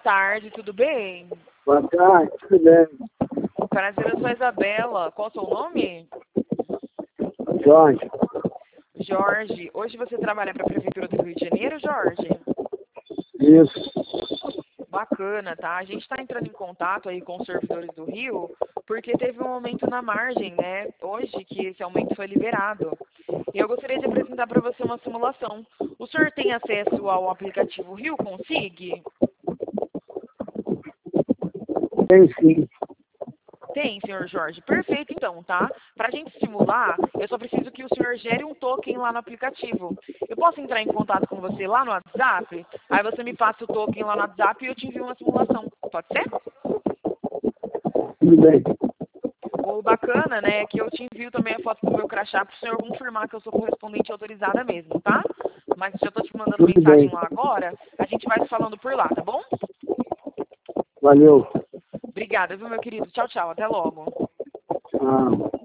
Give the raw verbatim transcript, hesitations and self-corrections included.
tarde, tudo bem? Boa tarde, tudo bem? Prazer, eu sou a Isabela. Qual o seu nome? Jorge. Jorge. Hoje você trabalha para a Prefeitura do Rio de Janeiro, Jorge? Isso. Bacana, tá? A gente está entrando em contato aí com os servidores do Rio, porque teve um aumento na margem, né? Hoje que esse aumento foi liberado. E eu gostaria de apresentar para você uma simulação. O senhor tem acesso ao aplicativo Rio Consig? Tem sim. Tem, senhor Jorge. Perfeito, então, tá? Para a gente simular, eu só preciso que o senhor gere um token lá no aplicativo. Eu posso entrar em contato com você lá no WhatsApp? Aí você me passa o token lá no WhatsApp e eu te envio uma simulação. Pode ser? Tudo bem. O bacana, né, é que eu te envio também a foto do meu crachá para o senhor confirmar que eu sou correspondente autorizada mesmo, tá? Mas já estou te mandando Tudo mensagem bem. lá agora. A gente vai se falando por lá, tá bom? Valeu. Obrigada, viu, meu querido? Tchau, tchau. Até logo. Ah.